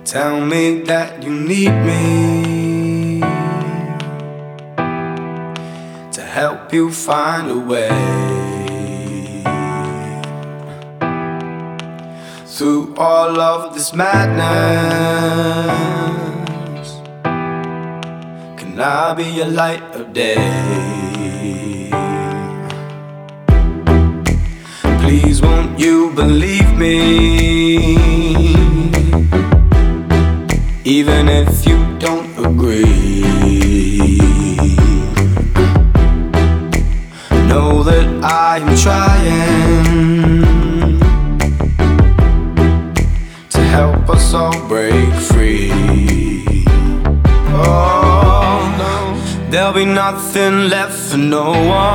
Tell me that you need me to help you find a way through all of this madness. Can I be a light of day? Please won't you believe me, even if you don't agree? Know that I am trying to help us all break free. Oh no, there'll be nothing left for no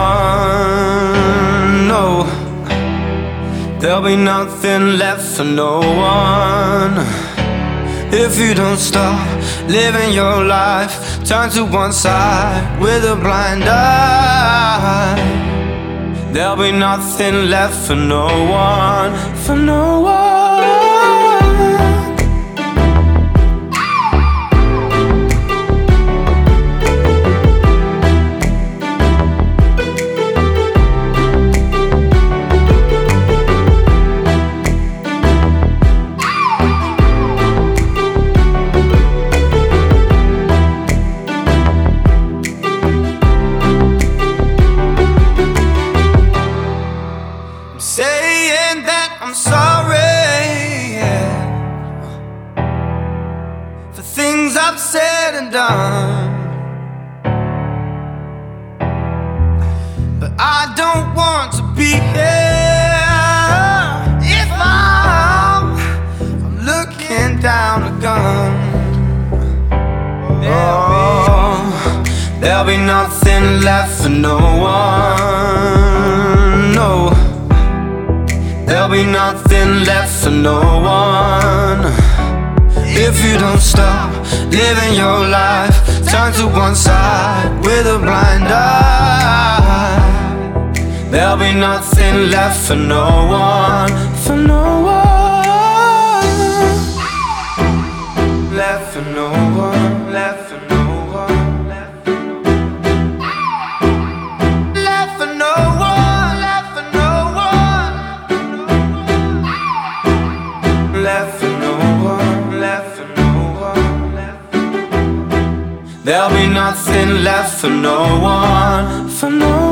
one. No, there'll be nothing left for no one if you don't stop living your life. Turn to one side with a blind eye. There'll be nothing left for no one, for no one. Saying that I'm sorry, yeah, for things I've said and done, but I don't want to be here if I'm looking down a gun. There'll be nothing left for no one. No, there'll be nothing left for no one if you don't stop living your life. Turn to one side with a blind eye. There'll be nothing left for no one, for no one. Left for no one, left for no one. Left for no one, left for no one, left for no one. There'll be nothing left for no one, for no one.